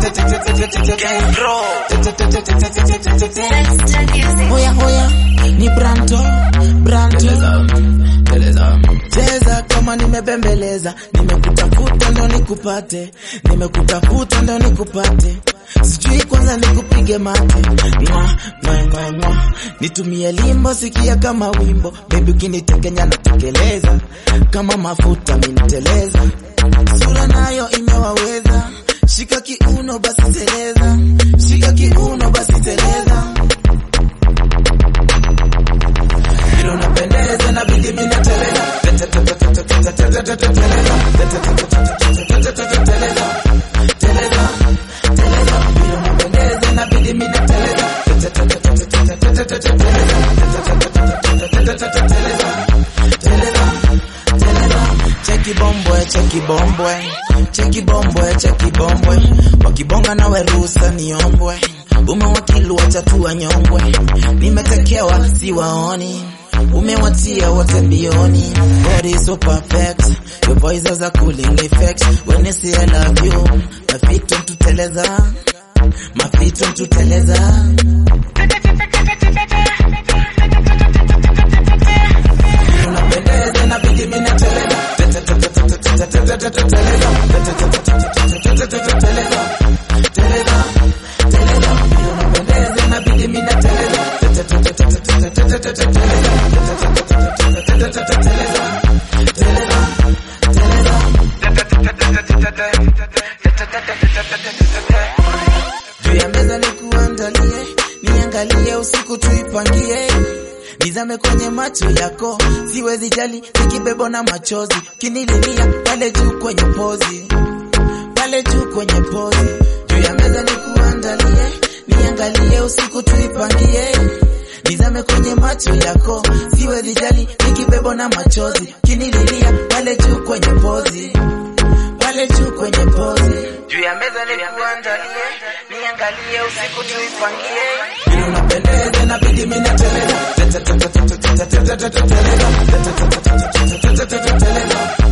Hoya ni Branto Cheza kama nimebembeleza, nimekutafuta ndo nikupate, nimekutafuta ndo nikupate. Sijui kwanza nikupige mate. Nitumie limbo sikia kama wimbo. Baby ukinitekenya natekeleza, kama mafuta miniteleza. Sura nayo imewaweza, shika kiuno basi teleza, shika kiuno basi teleza. Bila unapendeza na bidi mina teleza, Cheki bombwe wakibonga nawe ruhusa niombwe, umewakilu wachatua nyongwe, nimetekewa siwaoni, umewatia wote mbioni. Body so perfect, your voice has a cooling effect. When you say I love you, my feet don't to teleza, my feet don't to teleza. Unapendeza na bidi mina teleza, juu ya meza nikuandalie, niangalie usiku tuipangie. Nizame kwenye macho yako, siwezi jali nikibebo na machozi. Kinililia pale juu kwenye pozi, pale juu kwenye pozi. Juu ya meza nikuandalie, niangalie usiku tuipangie. Nizame kwenye macho yako, siwezi jali nikibebo na machozi. Kinililia pale juu kwenye pozi, pale juu kwenye pozi. Juu ya meza nikuandalie, niangalie usiku tuipangie. Bila unapendeza na bidi mina teleza, teleza